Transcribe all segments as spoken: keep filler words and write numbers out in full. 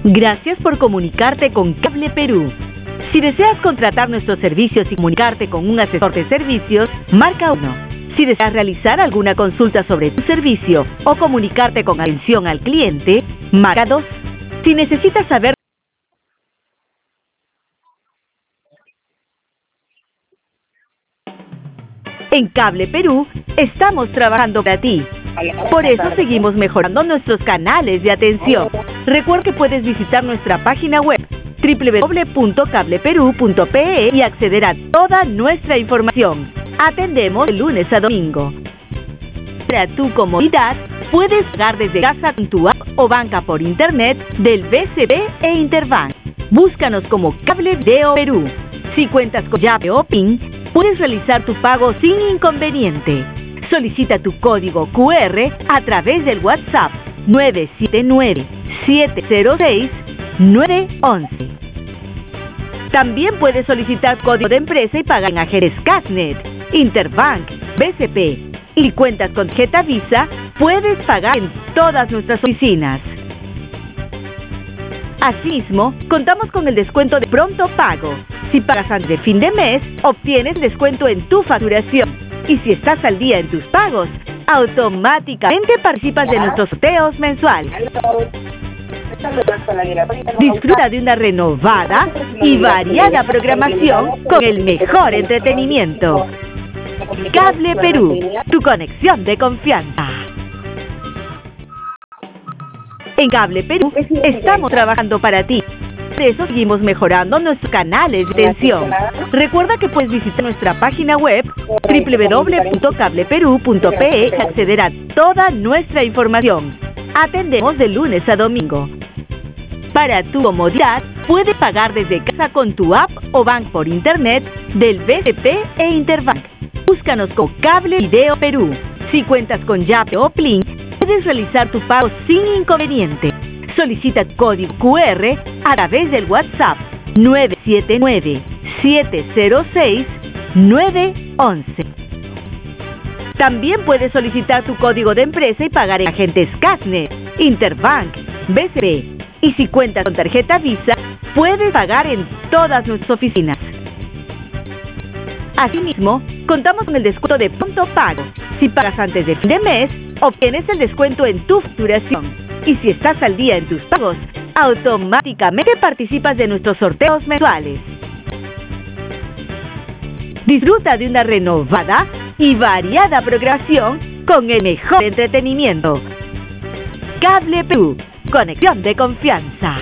Gracias por comunicarte con Cable Perú. Si deseas contratar nuestros servicios y comunicarte con un asesor de servicios, marca uno. Si deseas realizar alguna consulta sobre tu servicio o comunicarte con atención al cliente, marca dos. Si necesitas saber en Cable Perú, estamos trabajando para ti. Por eso seguimos mejorando nuestros canales de atención. Recuerda que puedes visitar nuestra página web doble u doble u doble u punto cable perú punto pe e y acceder a toda nuestra información. Atendemos de lunes a domingo. Para tu comodidad, puedes pagar desde casa con tu app o banca por internet del B C P e Interbank. Búscanos como Cable Video Perú. Si cuentas con llave o PIN, puedes realizar tu pago sin inconveniente. Solicita tu código cu erre a través del WhatsApp nueve siete nueve, siete cero seis, nueve uno uno. También puedes solicitar código de empresa y pagar en agentes Cashnet, Interbank, B C P. Y si cuentas con tarjeta Visa, puedes pagar en todas nuestras oficinas. Asimismo, contamos con el descuento de pronto pago. Si pagas antes de fin de mes, obtienes descuento en tu facturación. Y si estás al día en tus pagos, automáticamente participas de nuestros sorteos mensuales. Disfruta de una renovada y variada programación con el mejor entretenimiento. Cable Perú, tu conexión de confianza. En Cable Perú estamos trabajando para ti. Por eso seguimos mejorando nuestros canales de atención. Recuerda que puedes visitar nuestra página web doble u doble u doble u punto cable perú punto pe e y acceder a toda nuestra información. Atendemos de lunes a domingo. Para tu comodidad, puedes pagar desde casa con tu app o bank por internet del B C P e Interbank. Búscanos como Cable Video Perú. Si cuentas con llave o PIN, puedes realizar tu pago sin inconveniente. Solicita tu código cu erre a través del WhatsApp nueve siete nueve, siete cero seis, nueve uno uno. También puedes solicitar tu código de empresa y pagar en agentes Cashnet, Interbank, B C P. Y si cuentas con tarjeta Visa, puedes pagar en todas nuestras oficinas. Asimismo, contamos con el descuento de pronto pago. Si pagas antes de fin de mes, obtienes el descuento en tu facturación. Y si estás al día en tus pagos, automáticamente participas de nuestros sorteos mensuales. Disfruta de una renovada y variada programación con el mejor entretenimiento. Cable Perú, conexión de confianza.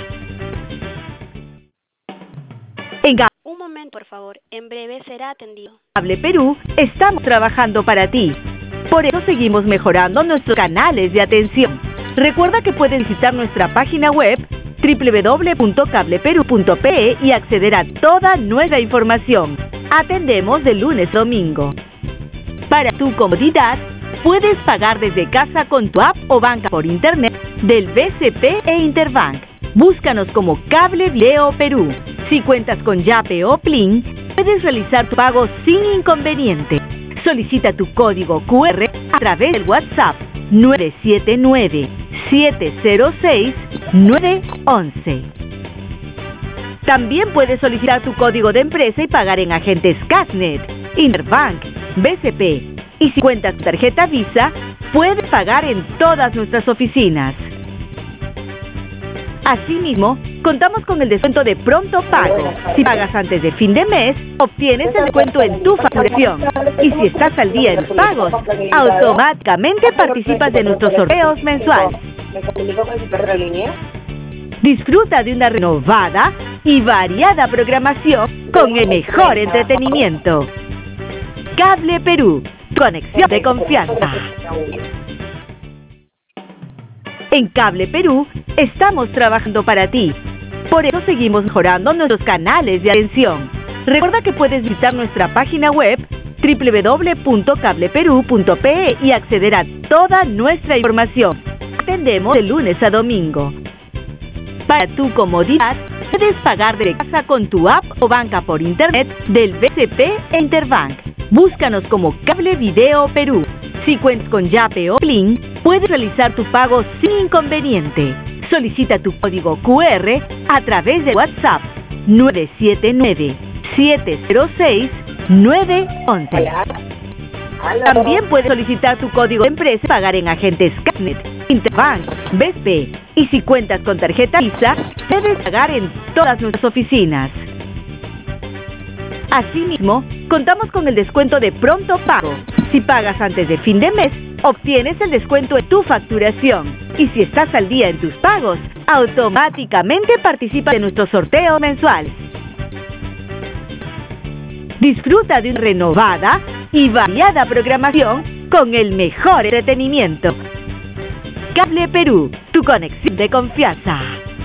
En Un momento, por favor. En breve será atendido. Cable Perú estamos trabajando para ti. Por eso seguimos mejorando nuestros canales de atención. Recuerda que puedes visitar nuestra página web doble u doble u doble u punto cable perú punto pe e y acceder a toda nuestra información. Atendemos de lunes a domingo. Para tu comodidad, puedes pagar desde casa con tu app o banca por internet del B C P e Interbank. Búscanos como Cable Video Perú. Si cuentas con llave o PIN, puedes realizar tu pago sin inconveniente. Solicita tu código cu erre a través del WhatsApp nueve siete nueve, siete cero seis, nueve uno uno. También puedes solicitar tu código de empresa y pagar en agentes Cashnet, Interbank, B C P. Y si cuentas con tarjeta Visa, puedes pagar en todas nuestras oficinas. Asimismo, contamos con el descuento de pronto pago. Si pagas antes de fin de mes, obtienes el descuento en tu facturación. Y si estás al día en tus pagos, automáticamente participas de nuestros sorteos mensuales. Disfruta de una renovada y variada programación con el mejor entretenimiento. Cable Perú, conexión de confianza. En Cable Perú estamos trabajando para ti. Por eso seguimos mejorando nuestros canales de atención. Recuerda que puedes visitar nuestra página web doble u doble u doble u punto cable perú punto pe e y acceder a toda nuestra información. Atendemos de lunes a domingo. Para tu comodidad, puedes pagar de casa con tu app o banca por internet del B C P e Interbank. Búscanos como Cable Video Perú. Si cuentas con llave o PIN, puedes realizar tu pago sin inconveniente. Solicita tu código Q R a través de WhatsApp nueve siete nueve, siete cero seis, nueve uno uno. También puedes solicitar tu código de empresa y pagar en agentes Capnet, Interbank, B S P. Y si cuentas con tarjeta Visa, debes pagar en todas nuestras oficinas. Asimismo, contamos con el descuento de pronto pago. Si pagas antes de fin de mes, obtienes el descuento en tu facturación. Y si estás al día en tus pagos, automáticamente participas de nuestro sorteo mensual. Disfruta de una renovada y variada programación con el mejor entretenimiento. Cable Perú, tu conexión de confianza.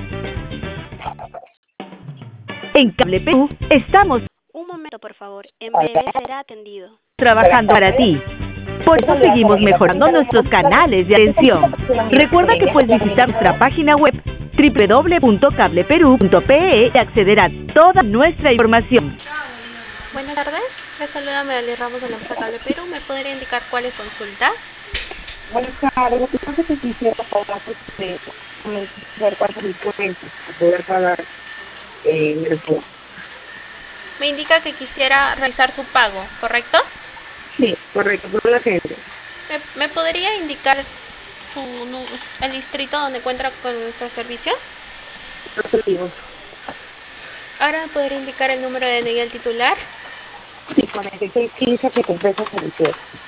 En Cable Perú estamos Un momento, por favor. En breve será atendido. trabajando para ti. Por eso seguimos mejorando nuestros canales de atención. Recuerda que puedes visitar nuestra página web doble u doble u doble u punto cable perú punto pe e y acceder a toda nuestra información. Buenas tardes. Les saluda Medali Ramos de la empresa Cable Perú. ¿Me podría indicar cuál es consulta? Buenas tardes, lo que pasa es que quisiera pagar este, ver cuántos descuentos para poder pagar eh, el resto. Me indica que quisiera realizar su pago, ¿correcto? Sí, correcto, por la gente. ¿Me, me podría indicar su, nu- el distrito donde encuentra con nuestro servicio? Procesos. Ahora me podría indicar el número de D N I del titular. Sí, cuarenta y seis quince que compré esa solución.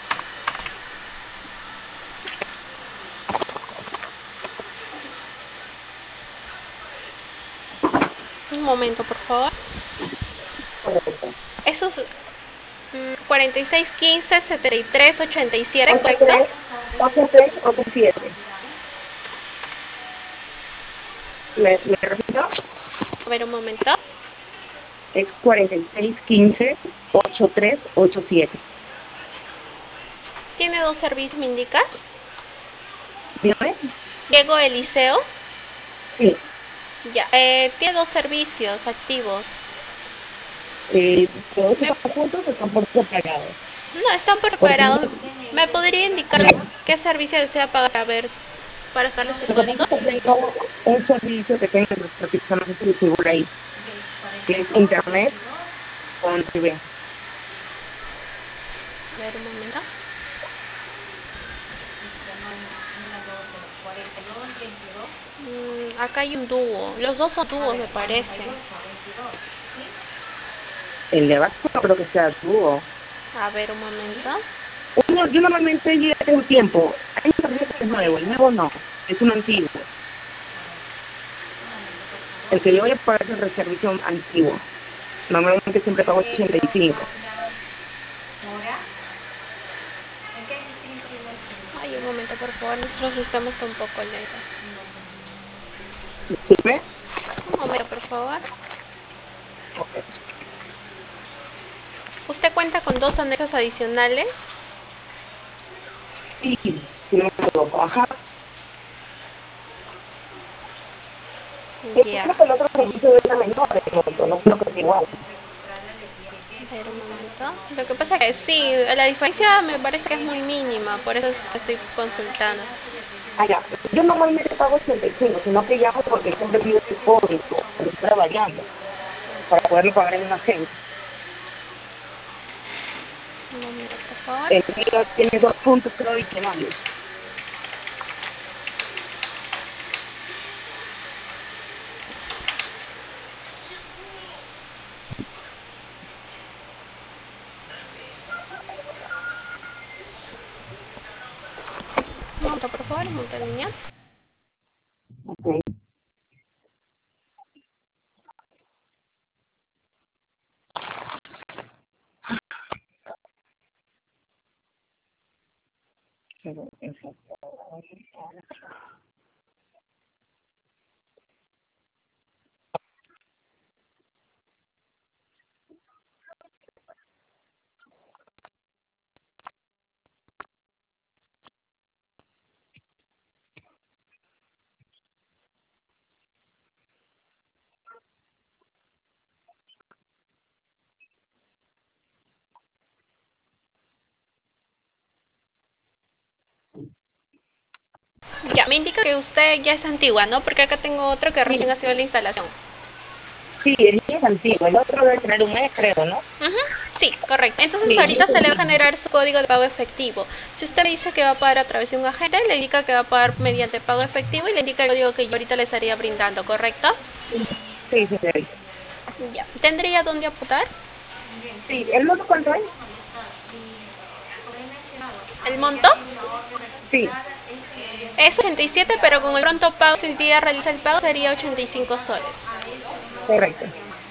Un momento, por favor. Correcto. Esos mm, cuarenta y seis quince setenta y tres ochenta y siete, ¿correcto? ocho tres ocho siete. ¿Me, me repito? A ver, un momento. Es cuarenta y seis quince ochenta y tres ochenta y siete. Tiene dos servicios, me indica. ¿Dígame? Diego Eliseo. Sí. Ya, eh, tiene dos servicios activos. Eh, ¿Todos están juntos o están por separado? No, están preparados. ¿Me podría indicar qué servicio desea pagar? A ver, para sacarle su Lo que código. pasa es que tengo un servicio que tengo nuestra persona que se figura ahí, que es internet con T V. A ver, un momento. Mm, acá hay un dúo. Los dos son dúos, me parece. El de abajo no creo que sea dúo. A ver, un momento. Uno, yo normalmente yo ya tengo tiempo. Hay un servicio que es nuevo, el nuevo no, es un antiguo. El que yo voy a pagar es el servicio antiguo. Normalmente siempre pago ochenta y cinco. Ay, un momento, por favor. Nuestro sistema está un poco lento. Disculpe. Un momento, por favor. ¿Usted cuenta con dos anexos adicionales? Sí, si no me equivoco. Ajá. Yo Ya. creo que el otro servicio era menor de pronto, no creo que sea igual. A ver, un momento. Lo que pasa es que sí, la diferencia me parece que es muy mínima, por eso estoy consultando. Ah, ya. Yo normalmente pago ochenta y cinco, sino que llamo porque siempre pido el código, porque estoy variando, para poderlo pagar en una agencia. Un momento, por favor. El mío tiene dos puntos creo adicionales. Un momento, por favor, un momento, niña. Ok. Pero, exacto. Ya, me indica que usted ya es antigua, ¿no? Porque acá tengo otro que recién ha sido la instalación. Sí, el mío es antiguo, el otro debe tener un mes, creo, ¿no? Uh-huh. Sí, correcto. Entonces Sí, ahorita es se le va a antiguo. generar su código de pago efectivo. Si usted me dice que va a pagar a través de un agente, le indica que va a pagar mediante pago efectivo y le indica el código que yo ahorita le estaría brindando, ¿correcto? Sí, señorita. Ya. ¿Tendría dónde apuntar? Sí, ¿el monto cuánto es? ¿El monto? Sí, Es ochenta y siete, pero con el pronto pago, si hoy día realiza el pago, sería ochenta y cinco soles. correcto.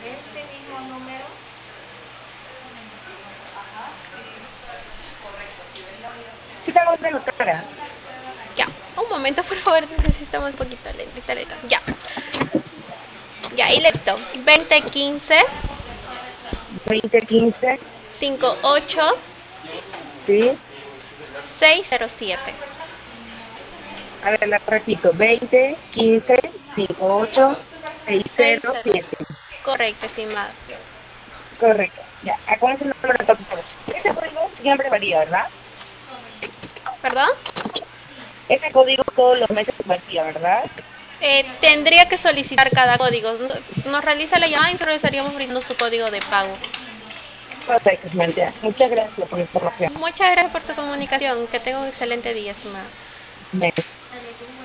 Sí, tengo que notar. Ya. Un momento, por favor, necesitamos un poquito lentita, lenta. Ya. Ya, y listo. veinte quince veinte, quince, cincuenta y ocho sí. seiscientos siete. A ver, la repito. veinte, quince, cincuenta y ocho, seiscientos siete. seiscientos. Correcto, estimado. Correcto. Ya, ¿a cuál es el número de todo? Ese código siempre varía, ¿verdad? ¿Perdón? Ese código todos los meses varía, ¿verdad? Eh, tendría que solicitar cada código. Nos realiza la llamada y nosotros le estaríamos brindando su código de pago. Perfecto, señorita. Muchas gracias por la información. Muchas gracias por su comunicación. Que tenga un excelente día, estimado. Bien.